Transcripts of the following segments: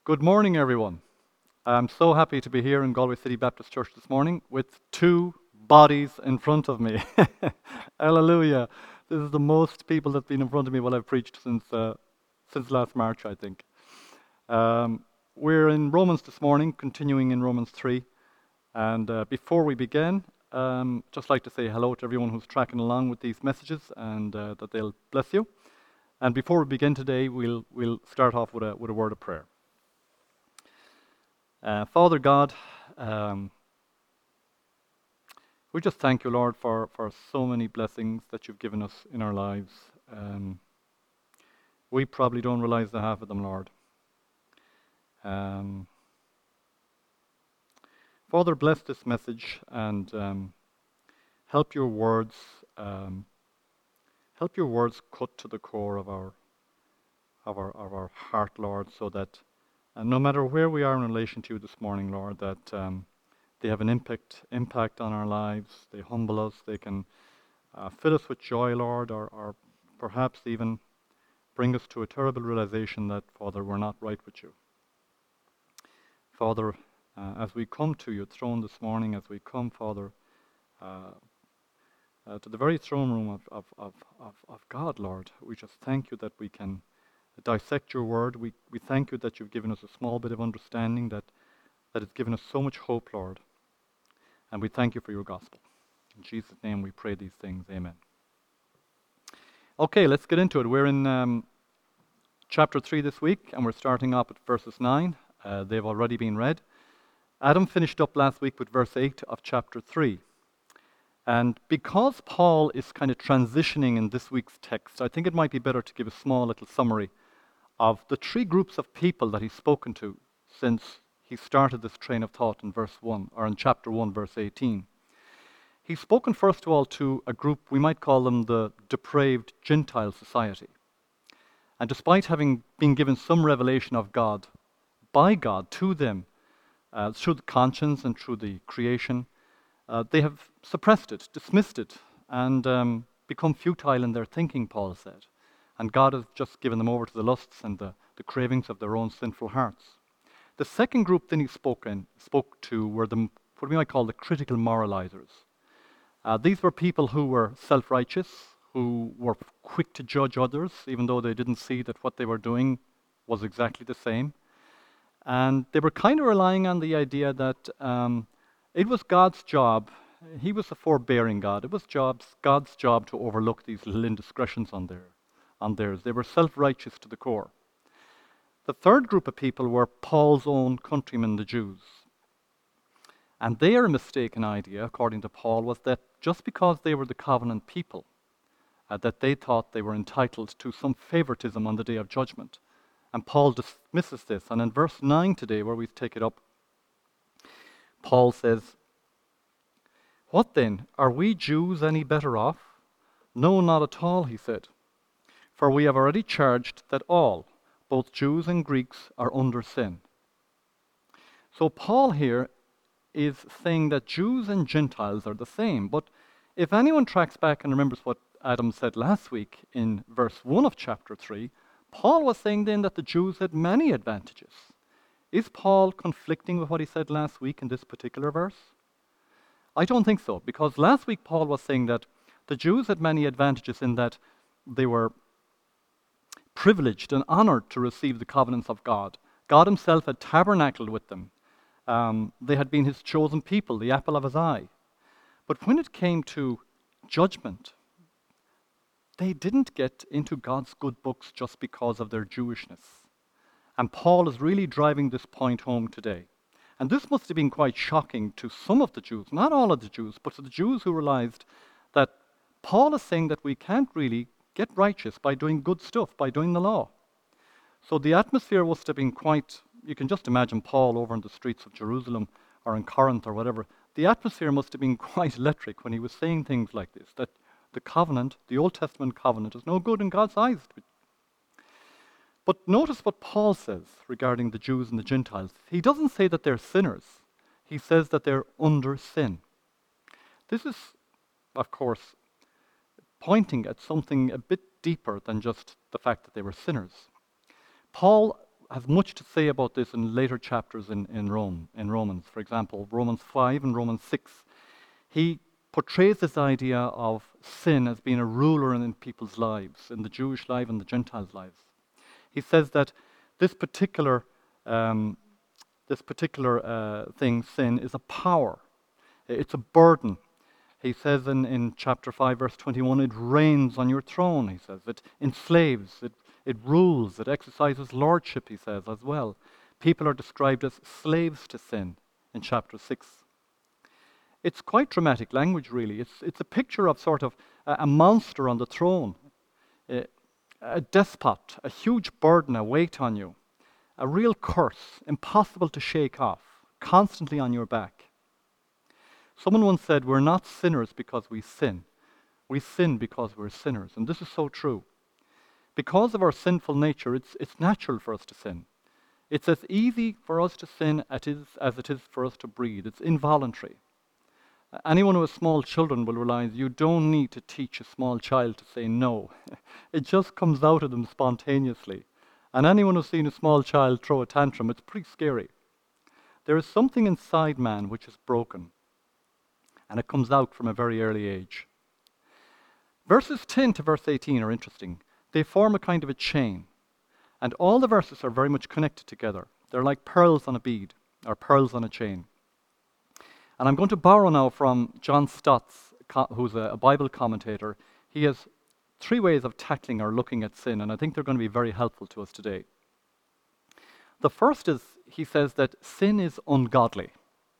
Good morning, everyone. I'm so happy to be here in Galway City Baptist Church this morning with two bodies in front of me. Hallelujah. This is the most people that's been in front of me while I've preached since last March, I think. We're in Romans this morning, continuing in Romans 3. And before we begin, just like to say hello to everyone who's tracking along with these messages and that they'll bless you. And before we begin today, we'll start off with a word of prayer. Father God, we just thank you, Lord, for so many blessings that you've given us in our lives. We probably don't realize the half of them, Lord. Father, bless this message and help your words cut to the core of our heart, Lord, so that no matter where we are in relation to you this morning, Lord, that they have an impact on our lives. They humble us. They can fill us with joy, Lord, or perhaps even bring us to a terrible realization that, Father, we're not right with you. Father, as we come to your throne this morning, as we come, Father, to the very throne room of God, Lord, we just thank you that we can dissect your word. We thank you that you've given us a small bit of understanding that has given us so much hope, Lord. And we thank you for your gospel. In Jesus' name we pray these things. Amen. Okay, let's get into it. We're in chapter 3 this week, and we're starting off at verses 9. They've already been read. Adam finished up last week with verse 8 of chapter 3. And because Paul is kind of transitioning in this week's text, I think it might be better to give a small little summary of the three groups of people that he's spoken to since he started this train of thought in verse 1, or in chapter 1, verse 18. He's spoken first of all to a group, we might call them the depraved Gentile society. And despite having been given some revelation of God, by God, to them, through the conscience and through the creation, they have suppressed it, dismissed it, and become futile in their thinking, Paul said. And God has just given them over to the lusts and the cravings of their own sinful hearts. The second group then he spoke to were what we might call the critical moralizers. These were people who were self-righteous, who were quick to judge others, even though they didn't see that what they were doing was exactly the same. And they were kind of relying on the idea that it was God's job. He was a forbearing God. It was God's job to overlook these little indiscretions on theirs. They were self-righteous to the core. The third group of people were Paul's own countrymen, the Jews. And their mistaken idea, according to Paul, was that just because they were the covenant people, that they thought they were entitled to some favoritism on the day of judgment. And Paul dismisses this. And in verse 9 today, where we take it up, Paul says, "What then? Are we Jews any better off? No, not at all," he said. "For we have already charged that all, both Jews and Greeks, are under sin." So Paul here is saying that Jews and Gentiles are the same. But if anyone tracks back and remembers what Adam said last week in verse 1 of chapter 3, Paul was saying then that the Jews had many advantages. Is Paul conflicting with what he said last week in this particular verse? I don't think so, because last week Paul was saying that the Jews had many advantages in that they were privileged and honored to receive the covenants of God. God himself had tabernacled with them. They had been his chosen people, the apple of his eye. But when it came to judgment, they didn't get into God's good books just because of their Jewishness. And Paul is really driving this point home today. And this must have been quite shocking to some of the Jews, not all of the Jews, but to the Jews who realized that Paul is saying that we can't really get righteous by doing good stuff, by doing the law. So the atmosphere must have been quite, you can just imagine Paul over in the streets of Jerusalem or in Corinth or whatever. The atmosphere must have been quite electric when he was saying things like this, that the covenant, the Old Testament covenant, is no good in God's eyes. But notice what Paul says regarding the Jews and the Gentiles. He doesn't say that they're sinners. He says that they're under sin. This is, of course, pointing at something a bit deeper than just the fact that they were sinners. Paul has much to say about this in later chapters in Romans. For example, Romans 5 and Romans 6. He portrays this idea of sin as being a ruler in people's lives, in the Jewish life and the Gentiles' lives. He says that this particular thing, sin, is a power. It's a burden. He says in chapter 5, verse 21, it reigns on your throne, he says. It enslaves, it rules, it exercises lordship, he says, as well. People are described as slaves to sin in chapter 6. It's quite dramatic language, really. It's a picture of sort of a monster on the throne, a despot, a huge burden, a weight on you, a real curse, impossible to shake off, constantly on your back. Someone once said, we're not sinners because we sin. We sin because we're sinners. And this is so true. Because of our sinful nature, it's natural for us to sin. It's as easy for us to sin as it is for us to breathe. It's involuntary. Anyone who has small children will realize you don't need to teach a small child to say no. It just comes out of them spontaneously. And anyone who's seen a small child throw a tantrum, it's pretty scary. There is something inside man which is broken. And it comes out from a very early age. Verses 10 to verse 18 are interesting. They form a kind of a chain. And all the verses are very much connected together. They're like pearls on a bead, or pearls on a chain. And I'm going to borrow now from John Stott, who's a Bible commentator. He has 3 ways of tackling or looking at sin, and I think they're going to be very helpful to us today. The first is, he says that sin is ungodly.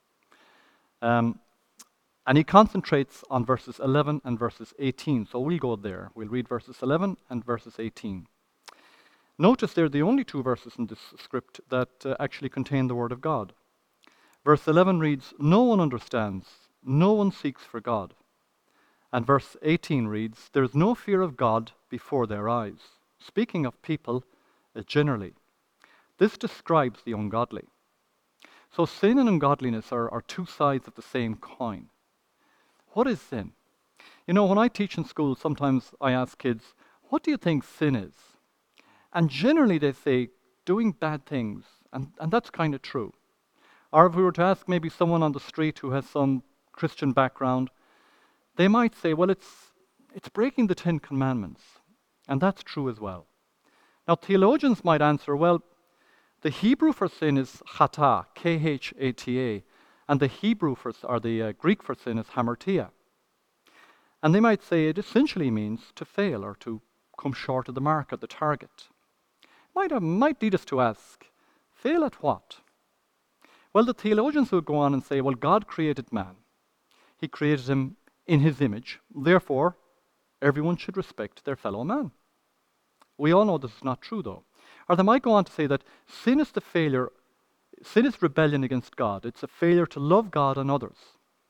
And he concentrates on verses 11 and verses 18. So we'll go there. We'll read verses 11 and verses 18. Notice they're the only 2 verses in this script that actually contain the Word of God. Verse 11 reads, no one understands, no one seeks for God. And verse 18 reads, there is no fear of God before their eyes. Speaking of people generally. This describes the ungodly. So sin and ungodliness are 2 sides of the same coin. What is sin? You know, when I teach in school, sometimes I ask kids, what do you think sin is? And generally they say, doing bad things. And that's kind of true. Or if we were to ask maybe someone on the street who has some Christian background, they might say, well, it's breaking the 10 Commandments. And that's true as well. Now, theologians might answer, well, the Hebrew for sin is chata, K-H-A-T-A, and the Greek for sin is hamartia. And they might say it essentially means to fail or to come short of the mark or the target. Might lead us to ask, fail at what? Well, the theologians would go on and say, well, God created man. He created him in his image. Therefore, everyone should respect their fellow man. We all know this is not true, though. Or they might go on to say that sin is rebellion against God. It's a failure to love God and others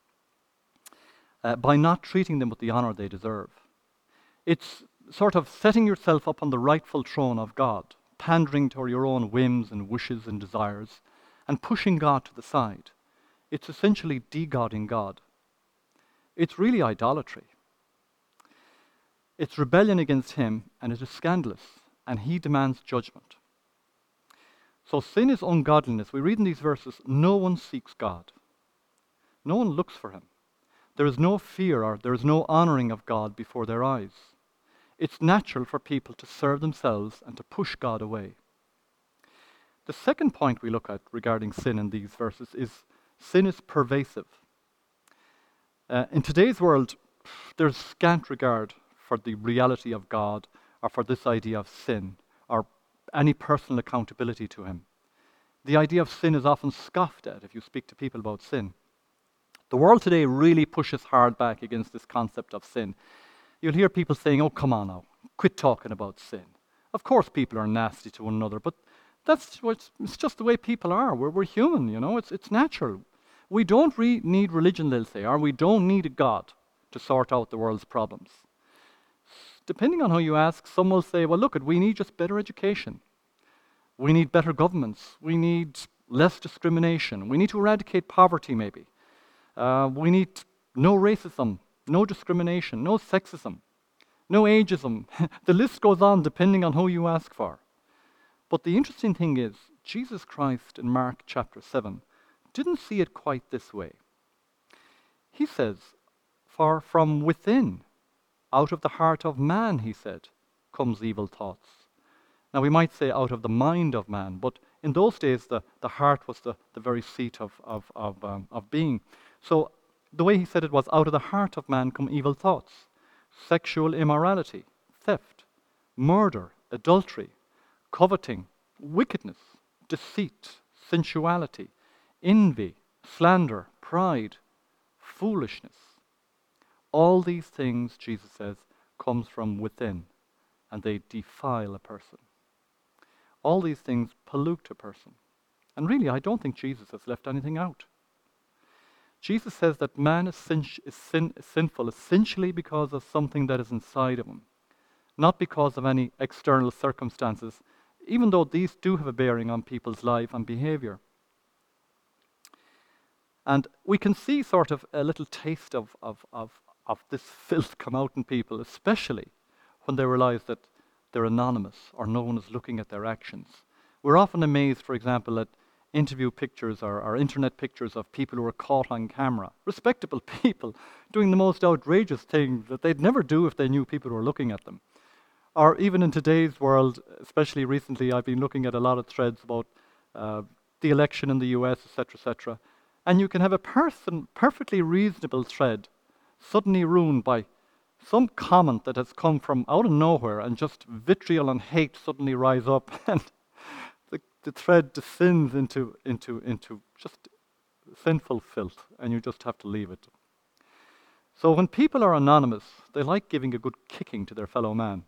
by not treating them with the honor they deserve. It's sort of setting yourself up on the rightful throne of God, pandering to your own whims and wishes and desires, and pushing God to the side. It's essentially de-godding God. It's really idolatry. It's rebellion against him, and it is scandalous, and he demands judgment. So sin is ungodliness. We read in these verses, no one seeks God. No one looks for him. There is no fear or there is no honoring of God before their eyes. It's natural for people to serve themselves and to push God away. The second point we look at regarding sin in these verses is sin is pervasive. In today's world, there's scant regard for the reality of God or for this idea of sin or any personal accountability to him. The idea of sin is often scoffed at if you speak to people about sin. The world today really pushes hard back against this concept of sin. You'll hear people saying, oh, come on now, quit talking about sin. Of course people are nasty to one another, but it's just the way people are. We're human, you know, it's natural. We don't need religion, they'll say, or we don't need a God to sort out the world's problems. Depending on how you ask, some will say, well, look, we need just better education. We need better governments. We need less discrimination. We need to eradicate poverty, maybe. We need no racism, no discrimination, no sexism, no ageism. The list goes on depending on who you ask for. But the interesting thing is, Jesus Christ in Mark chapter 7 didn't see it quite this way. He says, "For from within, out of the heart of man," he said, "comes evil thoughts." Now we might say out of the mind of man, but in those days the heart was the very seat of being. So the way he said it was, out of the heart of man come evil thoughts, sexual immorality, theft, murder, adultery, coveting, wickedness, deceit, sensuality, envy, slander, pride, foolishness. All these things, Jesus says, comes from within, and they defile a person. All these things pollute a person. And really, I don't think Jesus has left anything out. Jesus says that man is sinful essentially because of something that is inside of him, not because of any external circumstances, even though these do have a bearing on people's life and behavior. And we can see sort of a little taste of this filth come out in people, especially when they realize that they're anonymous or no one is looking at their actions. We're often amazed, for example, at interview pictures or internet pictures of people who are caught on camera, respectable people doing the most outrageous things that they'd never do if they knew people were looking at them. Or even in today's world, especially recently, I've been looking at a lot of threads about the election in the US, etc., and you can have a perfectly reasonable thread suddenly ruined by some comment that has come from out of nowhere, and just vitriol and hate suddenly rise up, and the thread descends into just sinful filth, and you just have to leave it. So when people are anonymous, they like giving a good kicking to their fellow man.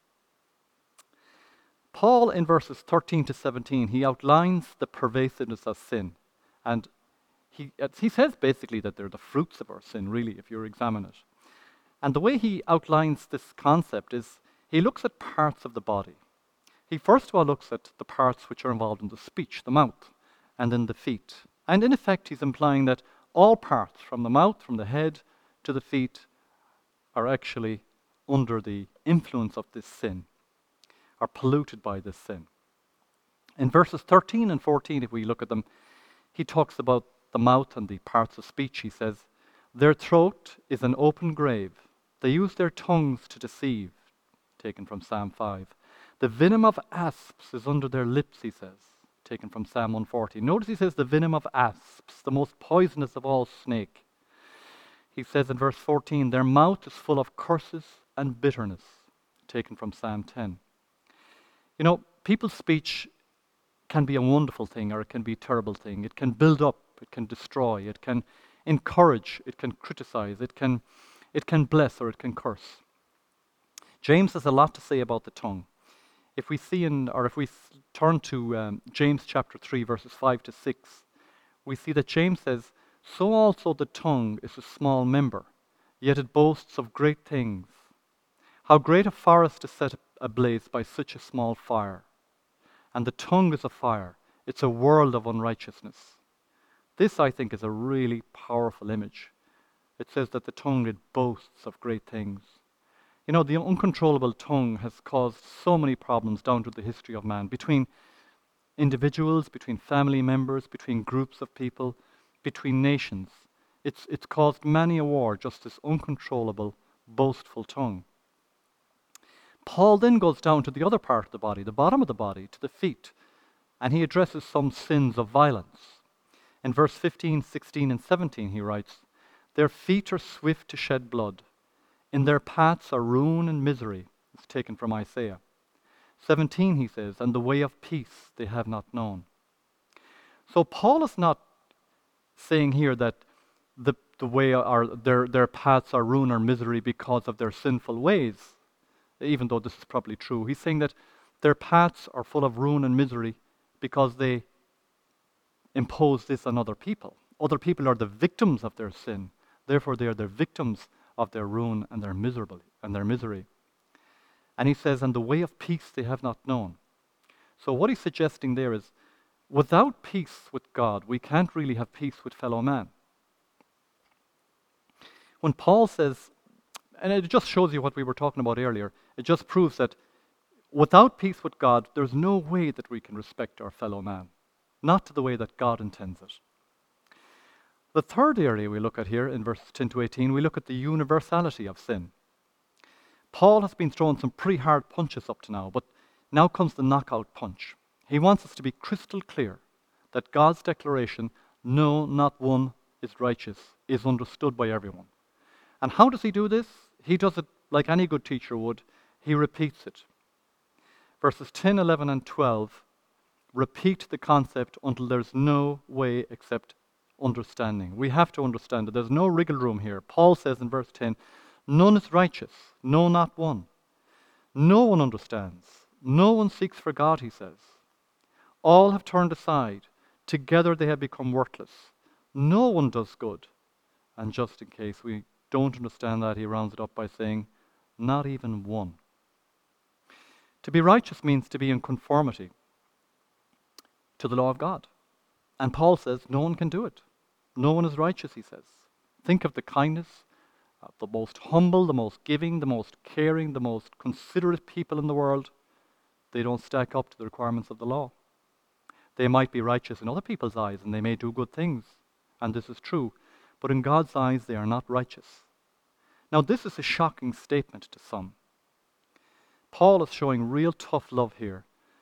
Paul, in verses 13 to 17, he outlines the pervasiveness of sin, and he says basically that they're the fruits of our sin, really, if you examine it. And the way he outlines this concept is he looks at parts of the body. He first of all looks at the parts which are involved in the speech, the mouth, and then the feet. And in effect, he's implying that all parts, from the mouth, from the head to the feet, are actually under the influence of this sin, are polluted by this sin. In verses 13 and 14, if we look at them, he talks about the mouth and the parts of speech. He says, "Their throat is an open grave. They use their tongues to deceive," taken from Psalm 5. "The venom of asps is under their lips," he says, taken from Psalm 140. Notice he says the venom of asps, the most poisonous of all snake. He says in verse 14, "Their mouth is full of curses and bitterness," taken from Psalm 10. You know, people's speech can be a wonderful thing or it can be a terrible thing. It can build up, it can destroy, it can encourage, it can criticize, it can bless, or it can curse. James has a lot to say about the tongue. If we turn to James chapter 3, verses 5 to 6, we see that James says, "So also the tongue is a small member, yet it boasts of great things. How great a forest is set ablaze by such a small fire. And the tongue is a fire, it's a world of unrighteousness." This, I think, is a really powerful image. It says that the tongue, it boasts of great things. You know, the uncontrollable tongue has caused so many problems down through the history of man, between individuals, between family members, between groups of people, between nations. It's caused many a war, just this uncontrollable, boastful tongue. Paul then goes down to the other part of the body, the bottom of the body, to the feet, and he addresses some sins of violence. In verse 15, 16, and 17, he writes, "Their feet are swift to shed blood. In their paths are ruin and misery." It's taken from Isaiah. 17, he says, "And the way of peace they have not known." So Paul is not saying here that the way are their paths are ruin or misery because of their sinful ways, even though this is probably true. He's saying that their paths are full of ruin and misery because they impose this on other people. Other people are the victims of their sin. Therefore, they are the victims of their ruin and their misery. And he says, "And the way of peace they have not known." So what he's suggesting there is, without peace with God, we can't really have peace with fellow man. When Paul says, and it just shows you what we were talking about earlier, it just proves that Without peace with God, there's no way that we can respect our fellow man, not to the way that God intends it. The third area we look at here in verses 10 to 18, we look at the universality of sin. Paul has been throwing some pretty hard punches up to now, but now comes the knockout punch. He wants us to be crystal clear that God's declaration, no, not one is righteous, is understood by everyone. And how does he do this? He does it like any good teacher would. He repeats it. Verses 10, 11, and 12 repeat the concept until there's no way except understanding. We have to understand that there's no wriggle room here. Paul says in verse 10, none is righteous, no, not one. No one understands. No one seeks for God, he says. All have turned aside. Together they have become worthless. No one does good. And just in case we don't understand that, he rounds it up by saying, not even one. To be righteous means to be in conformity to the law of God. And Paul says no one can do it. No one is righteous, he says. Think of the kindness of the most humble, the most giving, the most caring, the most considerate people in the world. They don't stack up to the requirements of the law. They might be righteous in other people's eyes, and they may do good things, and this is true, but in God's eyes they are not righteous. Now this is a shocking statement to some. Paul is showing real tough love here.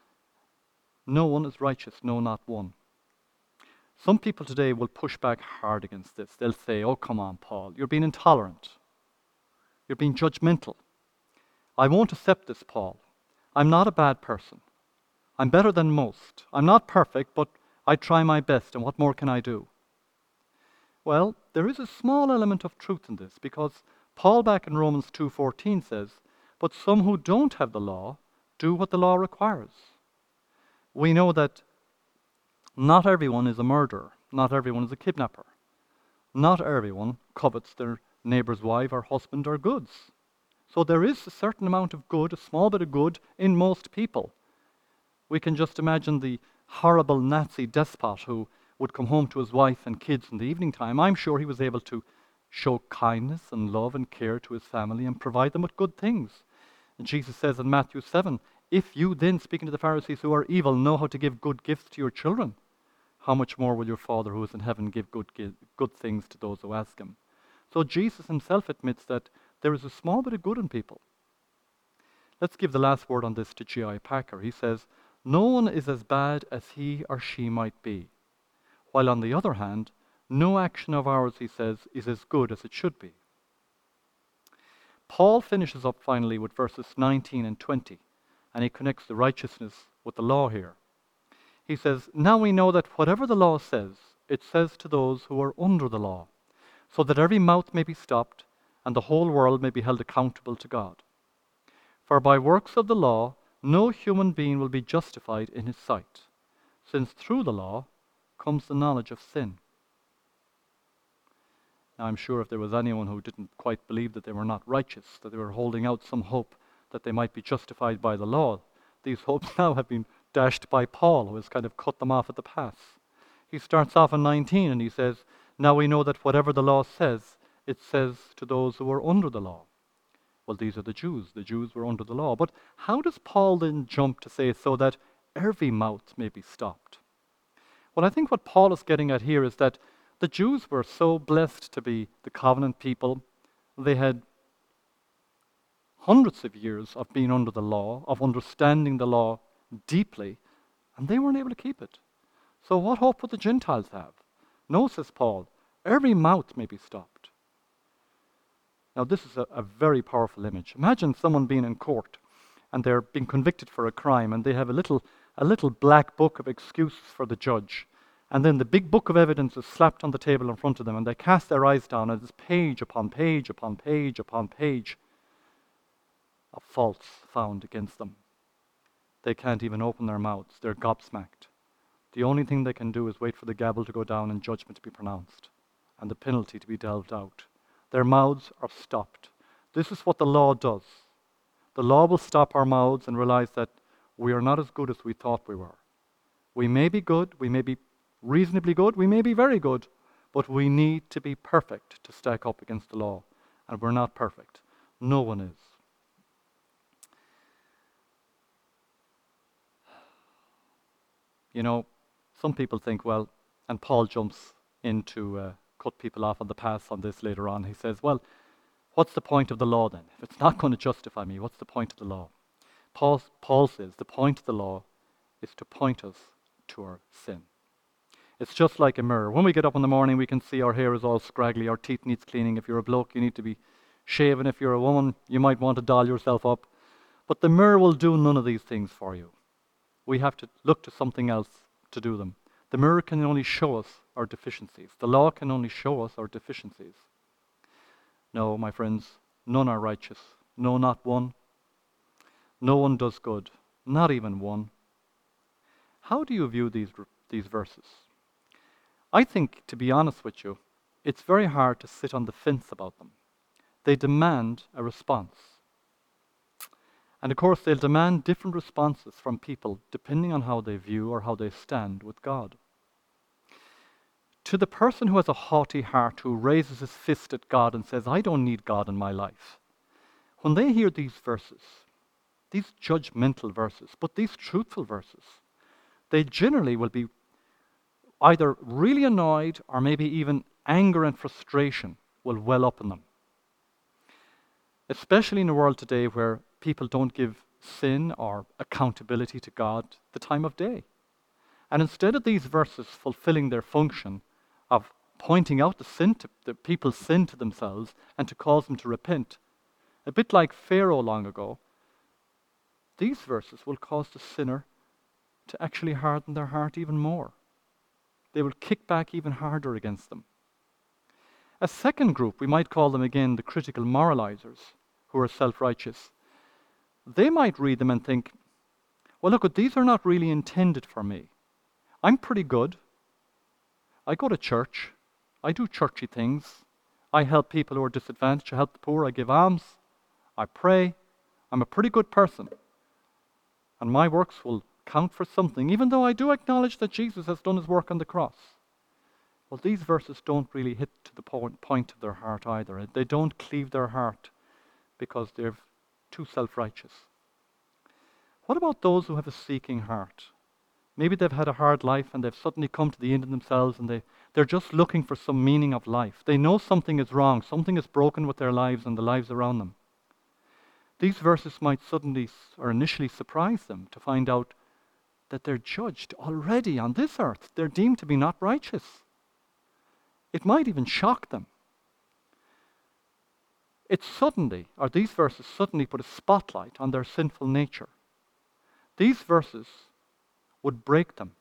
No one is righteous, no, not one. Some people today will push back hard against this. They'll say, oh, come on, Paul, you're being intolerant. You're being judgmental. I won't accept this, Paul. I'm not a bad person. I'm better than most. I'm not perfect, but I try my best, and what more can I do? Well, there is a small element of truth in this, because Paul back in Romans 2:14 says, but some who don't have the law do what the law requires. We know that not everyone is a murderer. Not everyone is a kidnapper. Not everyone covets their neighbor's wife or husband or goods. So there is a certain amount of good, a small bit of good in most people. We can just imagine the horrible Nazi despot who would come home to his wife and kids in the evening time. I'm sure he was able to show kindness and love and care to his family and provide them with good things. And Jesus says in Matthew 7, if you then, speaking to the Pharisees who are evil, know how to give good gifts to your children, how much more will your Father who is in heaven give good things to those who ask him? So Jesus himself admits that there is a small bit of good in people. Let's give the last word on this to G.I. Packer. He says, no one is as bad as he or she might be, while on the other hand, no action of ours, he says, is as good as it should be. Paul finishes up finally with verses 19 and 20, and he connects the righteousness with the law here. He says, now we know that whatever the law says, it says to those who are under the law, so that every mouth may be stopped, and the whole world may be held accountable to God. For by works of the law, no human being will be justified in his sight, since through the law comes the knowledge of sin. Now, I'm sure if there was anyone who didn't quite believe that they were not righteous, that they were holding out some hope that they might be justified by the law, these hopes now have been dashed by Paul, who has kind of cut them off at the pass. He starts off in 19 and he says, now we know that whatever the law says, it says to those who are under the law. Well, these are the Jews. The Jews were under the law. But how does Paul then jump to say so that every mouth may be stopped? Well, I think what Paul is getting at here is that the Jews were so blessed to be the covenant people. They had hundreds of years of being under the law, of understanding the law deeply, and they weren't able to keep it. So what hope would the Gentiles have? No, says Paul, every mouth may be stopped. Now this is a very powerful image. Imagine someone being in court and they're being convicted for a crime, and they have a little black book of excuses for the judge. And then the big book of evidence is slapped on the table in front of them, and they cast their eyes down, and it's page upon page upon page upon page of faults found against them. They can't even open their mouths. They're gobsmacked. The only thing they can do is wait for the gavel to go down and judgment to be pronounced, and the penalty to be dealt out. Their mouths are stopped. This is what the law does. The law will stop our mouths and realize that we are not as good as we thought we were. We may be good, we may be reasonably good, we may be very good, but we need to be perfect to stack up against the law. And we're not perfect. No one is. You know, some people think, well, and Paul jumps in to cut people off on the pass on this later on. He says, well, what's the point of the law then? If it's not going to justify me, what's the point of the law? Paul says the point of the law is to point us to our sin. It's just like a mirror. When we get up in the morning, we can see our hair is all scraggly, our teeth needs cleaning. If you're a bloke, you need to be shaven. If you're a woman, you might want to doll yourself up. But the mirror will do none of these things for you. We have to look to something else to do them. The mirror can only show us our deficiencies. The law can only show us our deficiencies. No, my friends, none are righteous. No, not one. No one does good, not even one. How do you view these verses? I think, to be honest with you, it's very hard to sit on the fence about them. They demand a response. And of course, they'll demand different responses from people depending on how they view or how they stand with God. To the person who has a haughty heart, who raises his fist at God and says, I don't need God in my life, when they hear these verses, these judgmental verses, but these truthful verses, they generally will be either really annoyed or maybe even anger and frustration will well up in them. Especially in a world today where people don't give sin or accountability to God the time of day. And instead of these verses fulfilling their function of pointing out the people's sin to themselves and to cause them to repent, a bit like Pharaoh long ago, these verses will cause the sinner to actually harden their heart even more. They will kick back even harder against them. A second group, we might call them again the critical moralizers, who are self-righteous. They might read them and think, well, look, these are not really intended for me. I'm pretty good. I go to church. I do churchy things. I help people who are disadvantaged. I help the poor. I give alms. I pray. I'm a pretty good person. And my works will count for something, even though I do acknowledge that Jesus has done his work on the cross. Well, these verses don't really hit to the point of their heart either. They don't cleave their heart because they're too self-righteous. What about those who have a seeking heart? Maybe they've had a hard life and they've suddenly come to the end of themselves and they're just looking for some meaning of life. They know something is wrong, something is broken with their lives and the lives around them. These verses might suddenly or initially surprise them to find out that they're judged already on this earth. They're deemed to be not righteous. It might even shock them. These verses suddenly put a spotlight on their sinful nature. These verses would break them.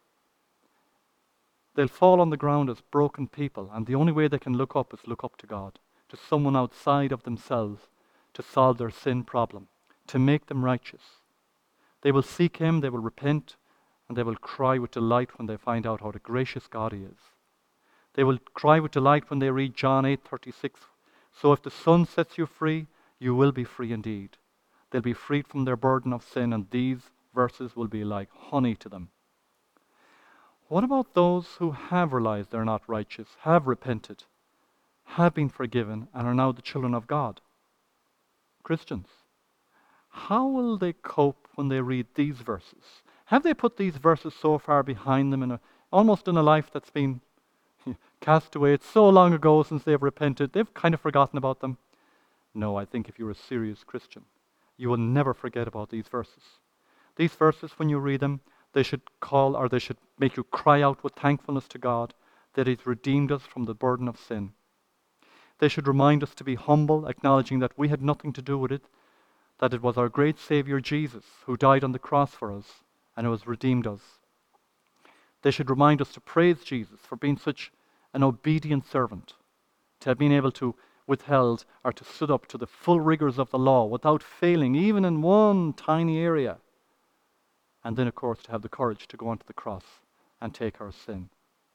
They'll fall on the ground as broken people, and the only way they can look up is look up to God, to someone outside of themselves to solve their sin problem, to make them righteous. They will seek him, they will repent, and they will cry with delight when they find out how the gracious God he is. They will cry with delight when they read John 8:36. So if the Son sets you free, you will be free indeed. They'll be freed from their burden of sin, and these verses will be like honey to them. What about those who have realized they're not righteous, have repented, have been forgiven, and are now the children of God? Christians, how will they cope when they read these verses? Have they put these verses so far behind them almost in a life that's been cast away? It's so long ago since they've repented, they've kind of forgotten about them. No, I think if you're a serious Christian, you will never forget about these verses. These verses, when you read them, they should make you cry out with thankfulness to God that he's redeemed us from the burden of sin. They should remind us to be humble, acknowledging that we had nothing to do with it, that it was our great Savior Jesus who died on the cross for us and who has redeemed us. They should remind us to praise Jesus for being such an obedient servant, to have been able to withheld or to stood up to the full rigors of the law without failing even in one tiny area. And then, of course, to have the courage to go onto the cross and take our sin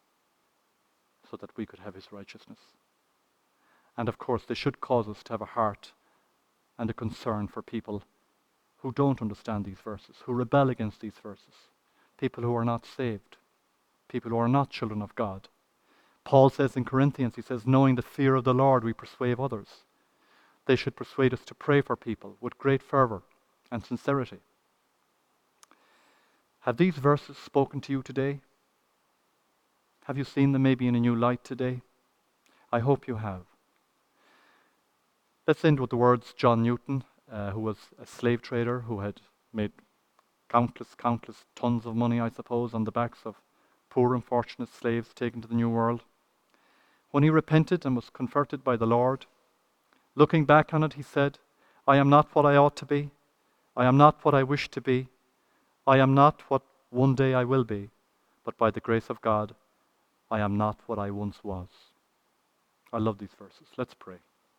so that we could have his righteousness. And of course, they should cause us to have a heart and a concern for people who don't understand these verses, who rebel against these verses, people who are not saved, people who are not children of God. Paul says in Corinthians, he says, knowing the fear of the Lord, we persuade others. They should persuade us to pray for people with great fervor and sincerity. Have these verses spoken to you today? Have you seen them maybe in a new light today? I hope you have. Let's end with the words John Newton, who was a slave trader who had made countless tons of money, I suppose, on the backs of poor, unfortunate slaves taken to the New World. When he repented and was converted by the Lord, looking back on it, he said, I am not what I ought to be. I am not what I wish to be. I am not what one day I will be. But by the grace of God, I am not what I once was. I love these verses. Let's pray.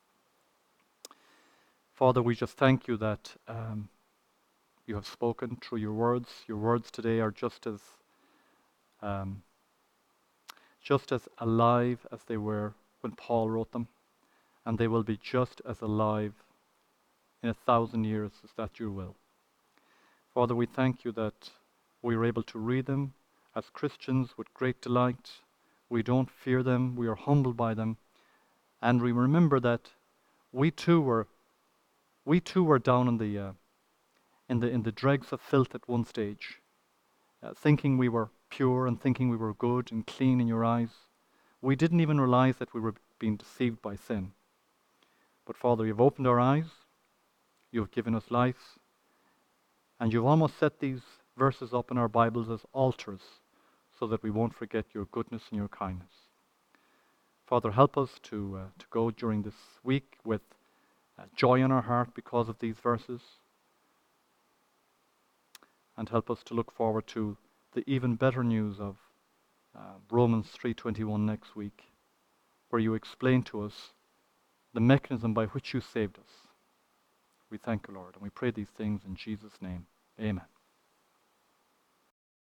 Father, we just thank you that you have spoken through your words. Your words today are just as alive as they were when Paul wrote them, and they will be just as alive in 1,000 years as that your will. Father, we thank you that we are able to read them as Christians with great delight. We don't fear them, we are humbled by them, and we remember that we too were down in the dregs of filth at one stage, thinking we were pure and thinking we were good and clean in your eyes. We didn't even realize that we were being deceived by sin. But Father, you've opened our eyes, you've given us life, and you've almost set these verses up in our Bibles as altars so that we won't forget your goodness and your kindness. Father, help us to go during this week with joy in our heart because of these verses, and help us to look forward to the even better news of Romans 3:21 next week, where you explain to us the mechanism by which you saved us. We thank you, Lord, and we pray these things in Jesus' name. Amen.